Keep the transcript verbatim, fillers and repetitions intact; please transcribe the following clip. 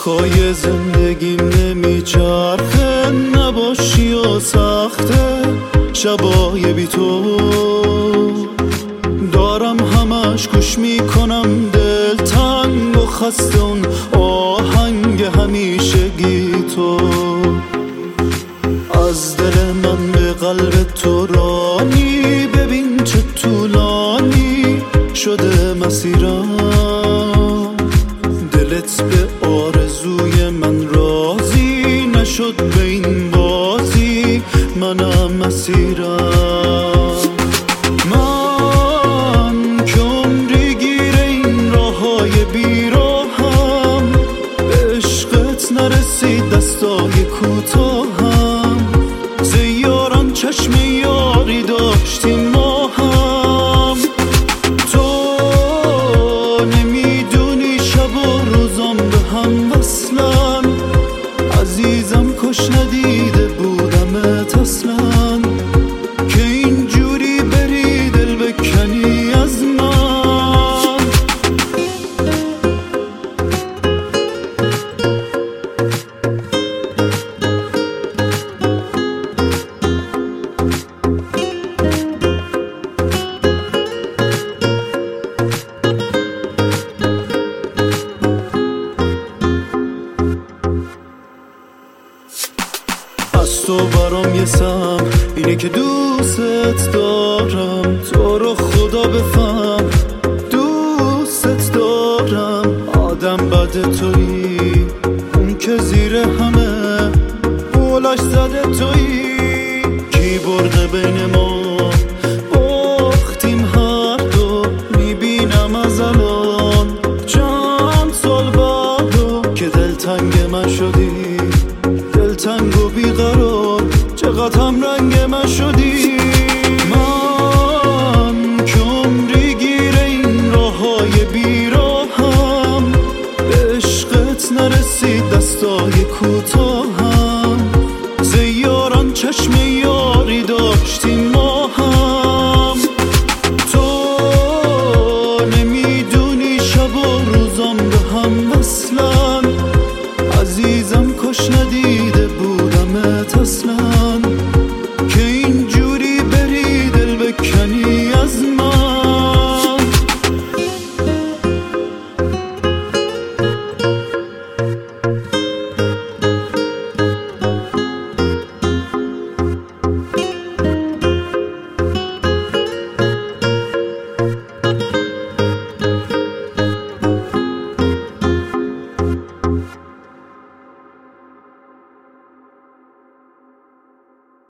چرخای زندگیم نمیچرخه، نباشی و سخته شبای بی تو دارم همش گوش میکنم دلتنگ و خسته اون آهنگ همیشگی تو. از دل من به قلب تو رانی، ببین چه طولانی شده مسیرم، دلت به آرزوی من راضی نشد به این بازی، منم مسیرم. من که عمری گیر این راههای بیراهم، به عشقت نرسید دستای کوتاهم، زیاران چشم یاری داشتیم ما هم. تو نمیدونی شب و روزام به هم وصلن، عزیزم کش ندیده بودمت اصلا، که اینجوری بری دل بکنی از من. از تو برام یه سم اینه که دوستت دارم، تو رو خدا بفهم دوستت دارم. آدم بد توی